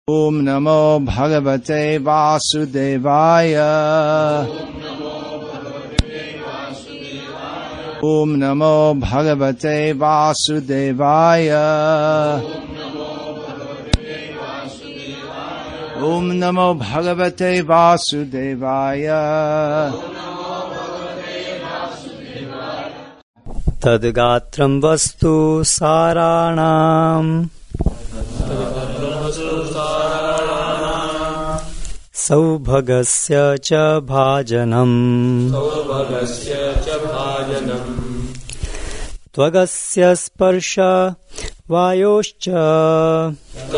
Om Namo Bhagavate Vasudevaya. Om Namo Bhagavate Vasudevaya. Om Namo Bhagavate Vasudevaya. Tadgatram vastu saranam Saubhagasya cha bhajanam Tvagasya sparsha vayoscha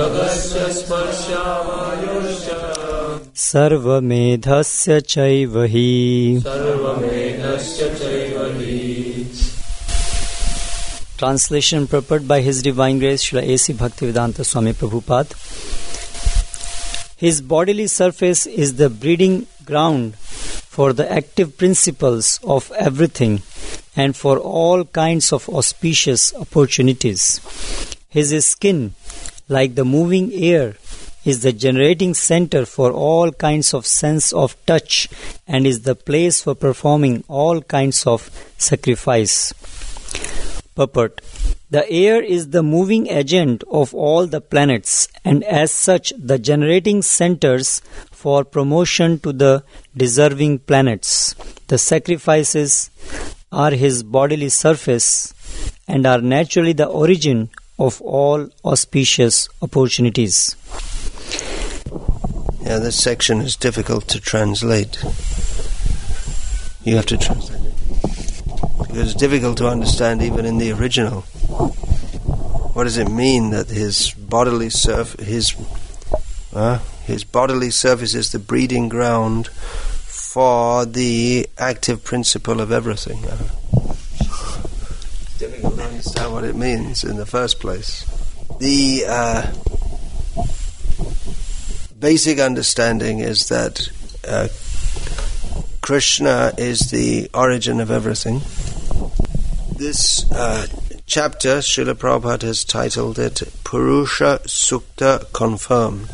Sarvamedhasya chaivahi. Translation purport by His Divine Grace Srila A.C. Bhaktivedanta Swami Prabhupada. His bodily surface is the breeding ground for the active principles of everything and for all kinds of auspicious opportunities. His skin, like the moving air, is the generating center for all kinds of sense of touch and is the place for performing all kinds of sacrifice. Purport. The air is the moving agent of all the planets and as such the generating centers for promotion to the deserving planets. The sacrifices are his bodily surface and are naturally the origin of all auspicious opportunities. Yeah, this section is difficult to translate. You have to translate it. Because it's difficult to understand even in the original. What does it mean that his bodily surface is the breeding ground for the active principle of everything? It's difficult to understand what it means in the first place. The basic understanding is that Krishna is the origin of everything. This chapter, Srila Prabhupada has titled it Purusha Sukta Confirmed.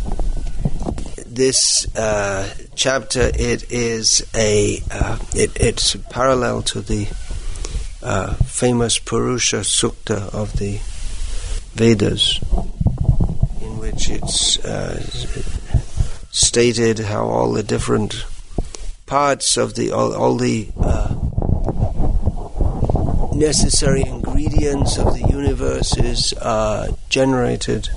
This chapter, it's parallel to the famous Purusha Sukta of the Vedas, in which it's stated how all the different parts of all the necessary ingredients of the universe are generated,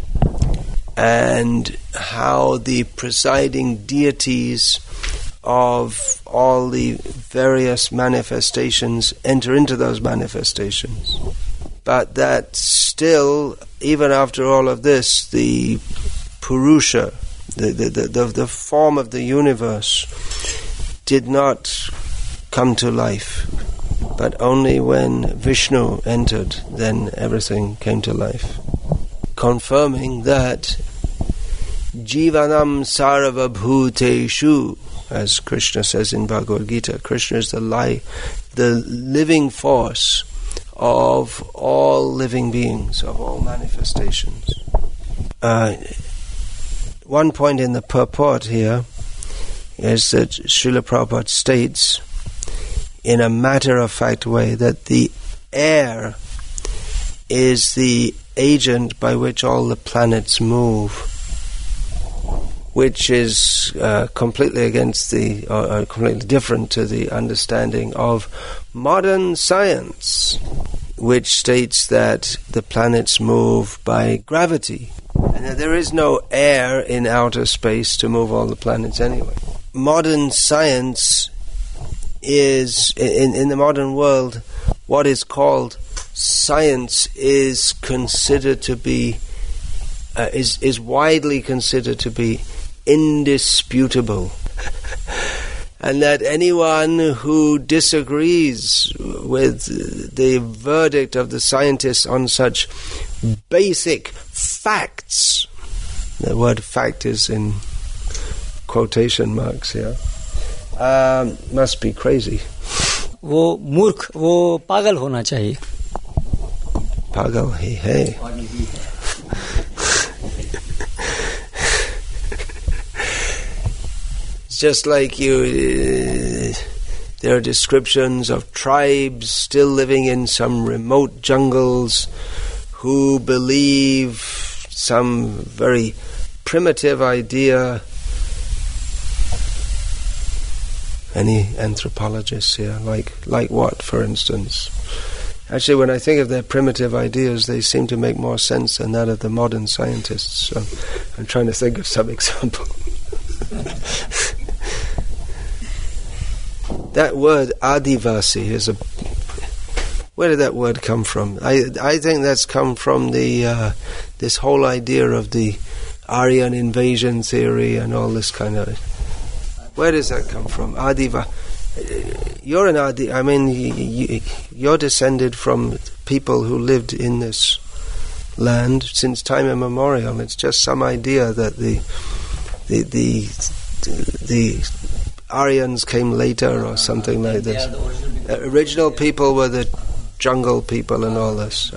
and how the presiding deities of all the various manifestations enter into those manifestations. But that still, even after all of this, the Purusha, the form of the universe, did not come to life. But only when Vishnu entered, then everything came to life. Confirming that Jivanam Sarva Bhuteshu, as Krishna says in Bhagavad Gita, Krishna is the living force of all living beings, of all manifestations. One point in the purport here is that Srila Prabhupada states in a matter-of-fact way that the air is the agent by which all the planets move, which is completely against or completely different to the understanding of modern science, which states that the planets move by gravity, and that there is no air in outer space to move all the planets anyway. Modern science is, in the modern world, what is called science is considered to be, is widely considered to be indisputable. And that anyone who disagrees with the verdict of the scientists on such basic facts, the word fact is in quotation marks here, must be crazy. वो मूर्ख, वो पागल होना चाहिए. पागल ही है. It's just like there are descriptions of tribes still living in some remote jungles who believe some very primitive idea. Any anthropologists here? Like what, for instance? Actually, when I think of their primitive ideas, they seem to make more sense than that of the modern scientists. So I'm trying to think of some example. That word Adivasi is where did that word come from? I think that's come from the this whole idea of the Aryan invasion theory and all this kind of. Where does that come from? You're an Adi. I mean, you're descended from people who lived in this land since time immemorial. It's just some idea that the Aryans came later or something like this. Original people were the jungle people and all this.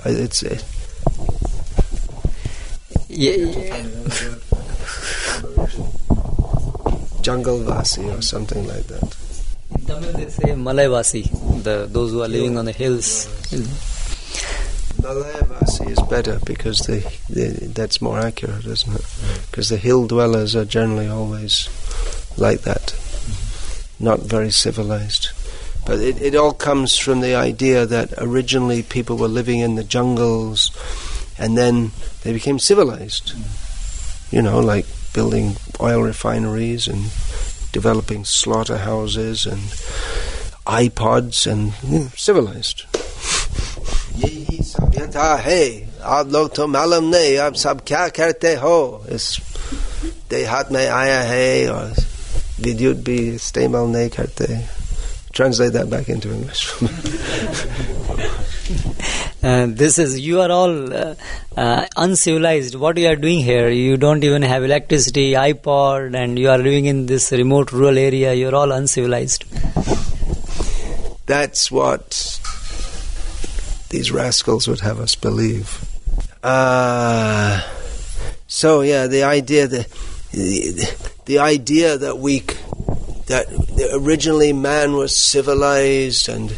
Jungle Vasi or something like that. In Tamil they say Malay Vasi, those who are living on the hills. Malay Vasi is better because that's more accurate, isn't it? Because the hill dwellers are generally always like that, not very civilized. But it all comes from the idea that originally people were living in the jungles and then they became civilized. Like building oil refineries and developing slaughterhouses and iPods and civilized. Yehi sabhyata hai, aap log to malum nahi, aap sab kya karte ho? Is dehat mein aaya hai aur vidyut bhi istemal nahi karte. Translate that back into English. You are all uncivilized. What you are doing here? You don't even have electricity, iPod, and you are living in this remote rural area. You are all uncivilized. That's what these rascals would have us believe. So yeah, the idea that originally man was civilized and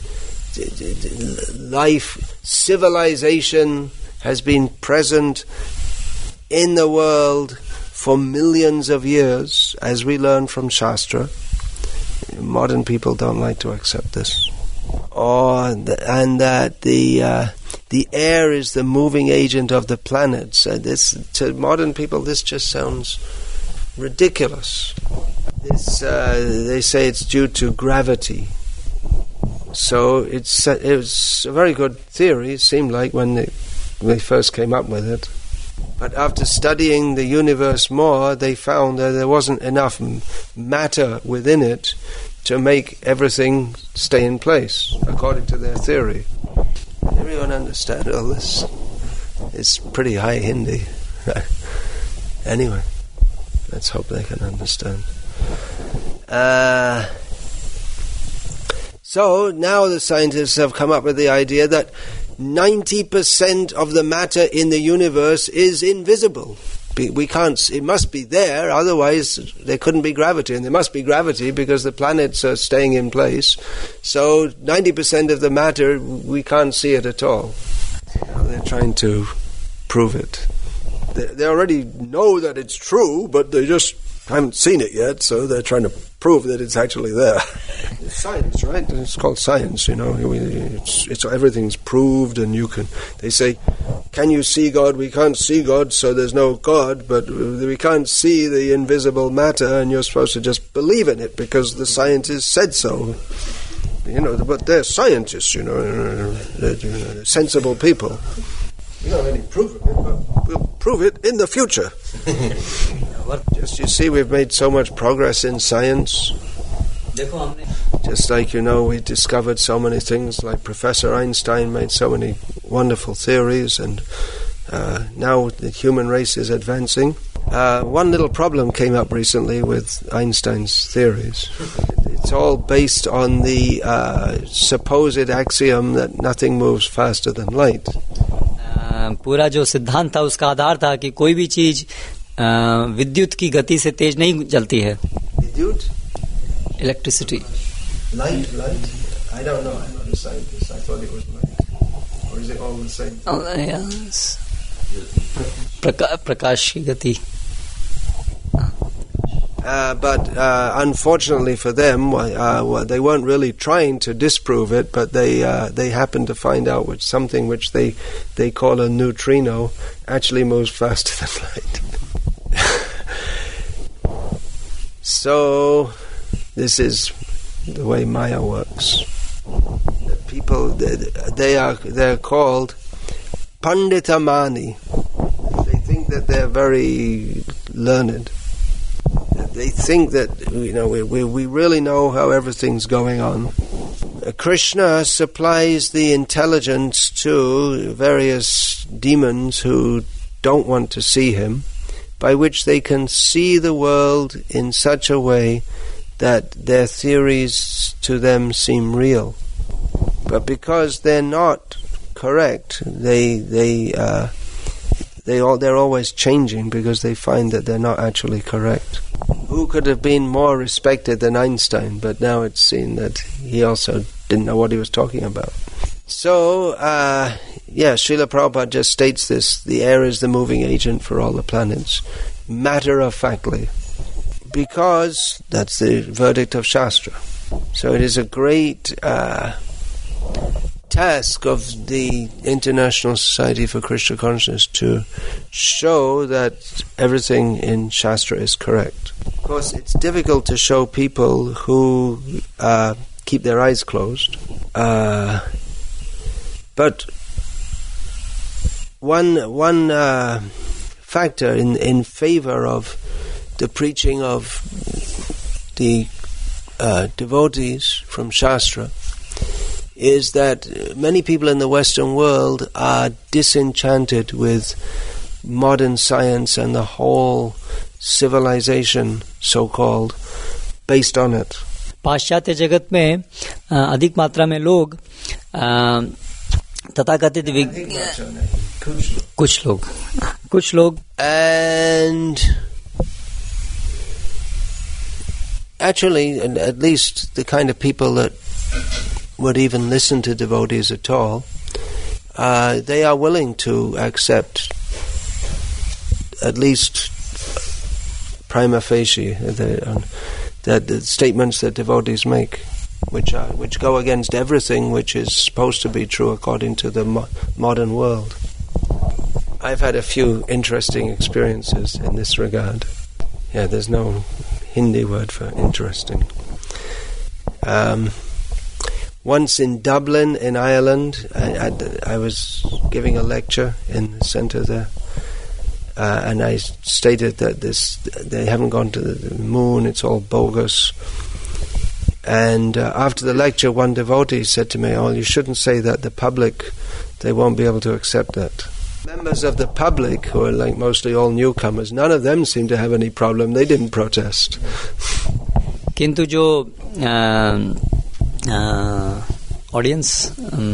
civilization has been present in the world for millions of years, as we learn from Shastra. Modern people don't like to accept this. And that the air is the moving agent of the planets. To modern people, this just sounds ridiculous. They say it's due to gravity. So it was a very good theory, it seemed like, when they first came up with it. But after studying the universe more, they found that there wasn't enough matter within it to make everything stay in place, according to their theory. Everyone understand all this? It's pretty high Hindi. Anyway, let's hope they can understand. So now the scientists have come up with the idea that 90% of the matter in the universe is invisible. We can't. It must be there, otherwise there couldn't be gravity, and there must be gravity because the planets are staying in place. So 90% of the matter, we can't see it at all. Now they're trying to prove it. They already know that it's true, but they just haven't seen it yet, so they're trying to prove that it's actually there. It's science, right? It's called science, It's everything's proved, and they say, can you see God? We can't see God, so there's no God, but we can't see the invisible matter, and you're supposed to just believe in it because the scientists said so. But they're scientists, they're sensible people. We don't really prove it, but we'll prove it in the future. Just, you see, we've made so much progress in science. Just like, we discovered so many things, like Professor Einstein made so many wonderful theories, and now the human race is advancing. One little problem came up recently with Einstein's theories. It's all based on the supposed axiom that nothing moves faster than light. पूरा जो सिद्धांत था उसका आधार था कि कोई भी चीज विद्युत की गति से तेज नहीं चलती है. विद्युत? electricity. Light? I don't know. I'm not a scientist. I thought it was light. Or is it all the same? Yes. Prakash ki gati. But unfortunately for them, they weren't really trying to disprove it, but they happened to find out something which they call a neutrino actually moves faster than light. So this is the way Maya works. The people, they're called Panditamani. They think that they're very learned. They think that we really know how everything's going on. Krishna supplies the intelligence to various demons who don't want to see him, by which they can see the world in such a way that their theories to them seem real. But because they're not correct, they're always changing because they find that they're not actually correct. Who could have been more respected than Einstein? But now it's seen that he also didn't know what he was talking about. So, Srila Prabhupada just states this: the air is the moving agent for all the planets, matter-of-factly, because that's the verdict of Shastra. So it is a great task of the International Society for Krishna Consciousness to show that everything in Shastra is correct. Of course, it's difficult to show people who keep their eyes closed. But one factor in favor of the preaching of the devotees from Shastra is that many people in the Western world are disenchanted with modern science and the whole civilization, so-called, based on it. पाश्चात्य जगत में अधिक मात्रा में लोग तथाकथित कुछ लोग and actually, at least the kind of people that would even listen to devotees at all, they are willing to accept at least prima facie the statements that devotees make, which go against everything which is supposed to be true according to the modern world. I've had a few interesting experiences in this regard. Yeah, there's no Hindi word for interesting. Once in Dublin, in Ireland, I was giving a lecture in the centre there, and I stated that they haven't gone to the moon, it's all bogus. And after the lecture, one devotee said to me, "Oh, you shouldn't say that. The public, they won't be able to accept that." Members of the public, who are like mostly all newcomers, none of them seemed to have any problem. They didn't protest. किंतु जो audience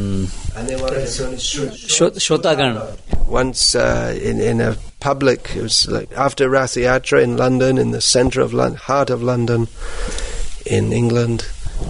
श्रोतागण once in a public, it was like after Rath Yatra in London, in the centre of London, heart of London, in England,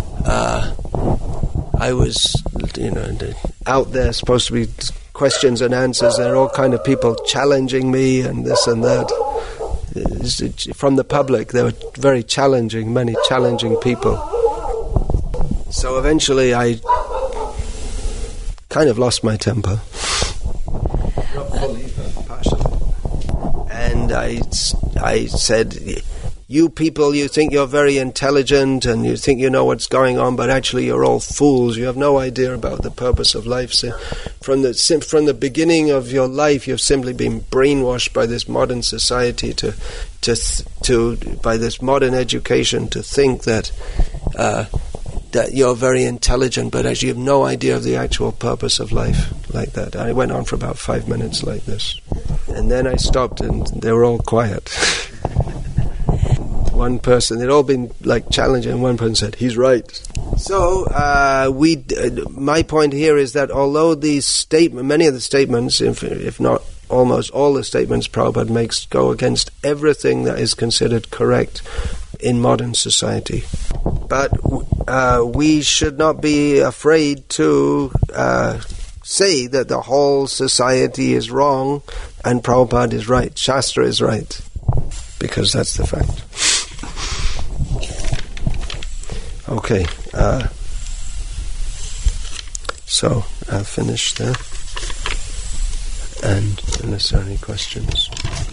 I was out there, supposed to be questions and answers. There are all kind of people challenging me and this and that. From the public, they were very challenging, many challenging people. So eventually I kind of lost my temper. Not fully, but partially. And I said, "You people, you think you're very intelligent and you think you know what's going on, but actually you're all fools. You have no idea about the purpose of life. So from the beginning of your life, you've simply been brainwashed by this modern society by this modern education to think that you're very intelligent, but actually you have no idea of the actual purpose of life," like that. I went on for about 5 minutes like this. And then I stopped and they were all quiet. One person, they'd all been like challenging, and one person said, "He's right." So my point here is that although many of the statements, if not almost all the statements Prabhupada makes go against everything that is considered correct in modern society. But we should not be afraid to say that the whole society is wrong and Prabhupada is right, Shastra is right, because that's the fact. Okay, so I'll finish there. And unless there are any questions.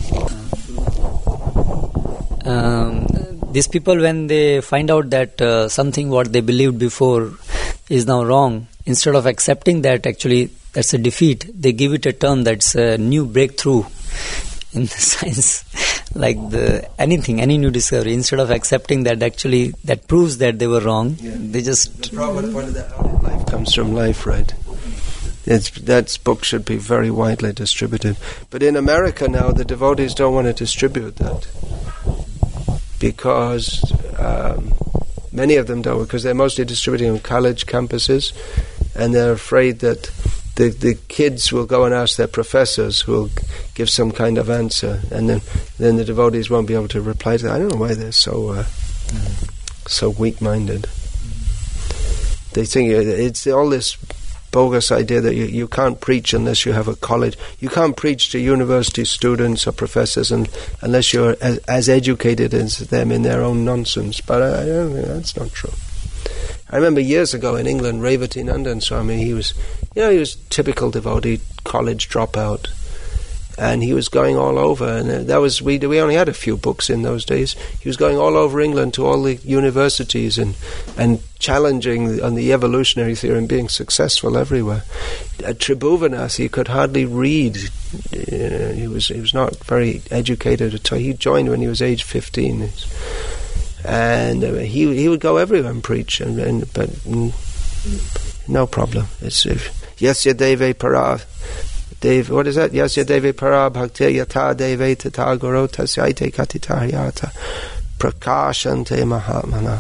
These people, when they find out that something what they believed before is now wrong, instead of accepting that actually that's a defeat, they give it a term that's a new breakthrough in the science, like any new discovery. Instead of accepting that actually that proves that they were wrong, they just... The Prabhupada pointed out, life comes from life, right? That book should be very widely distributed. But in America now, the devotees don't want to distribute that. Because many of them don't, because they're mostly distributing on college campuses, and they're afraid that the kids will go and ask their professors, who will give some kind of answer, and then the devotees won't be able to reply to that. I don't know why they're so weak-minded. They think it's all this bogus idea that you can't preach unless you have a college. You can't preach to university students or professors unless you're as educated as them in their own nonsense. But I don't think that's not true. I remember years ago in England, Revati Nandan Swami, he was typical devotee, college dropout, and he was going all over, and that was we only had a few books in those days. He was going all over England to all the universities and challenging on the evolutionary theory and being successful everywhere. At Tribhuvanas, he could hardly read. He was not very educated at all. He joined when he was age 15. And he would go everywhere and preach, but no problem. It's Yasya Deve Para Dev. What is that? Yasya Deve Para Bhakti Yata Deve Tata Guru Tasyaite Katitaryata Prakashante Mahatmana.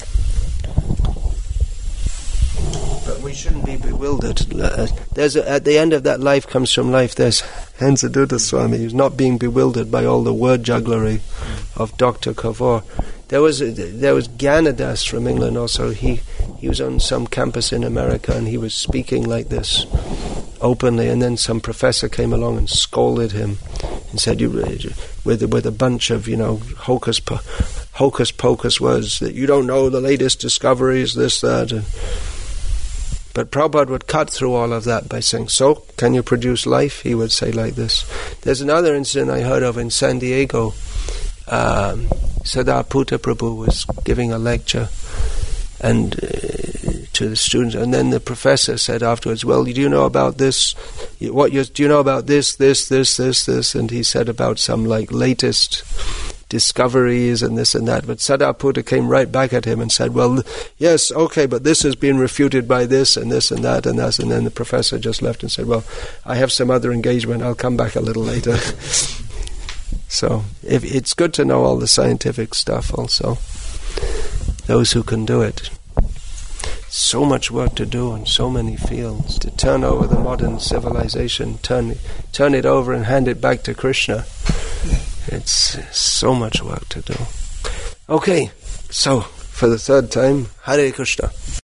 But we shouldn't be bewildered. At the end of that life comes from life. There's Hansaduta Swami, who's not being bewildered by all the word jugglery of Dr. Kavor. There was Gyanadas from England also. He was on some campus in America and he was speaking like this openly, and then some professor came along and scolded him and said, with a bunch of hocus pocus words, that you don't know the latest discoveries, this, that. But Prabhupada would cut through all of that by saying, so, can you produce life? He would say like this. There's another incident I heard of in San Diego. Sadhaputta Prabhu was giving a lecture and to the students, and then the professor said afterwards, well, do you know about this? Do you know about this? And he said about some latest discoveries and this and that. But Sadhaputta came right back at him and said, well, yes, okay, but this has been refuted by this and this and that and that. And then the professor just left and said, well, I have some other engagement, I'll come back a little later. So it's good to know all the scientific stuff also, those who can do it. So much work to do in so many fields, to turn over the modern civilization, turn it over and hand it back to Krishna. It's so much work to do. Okay, so for the third time, Hare Krishna.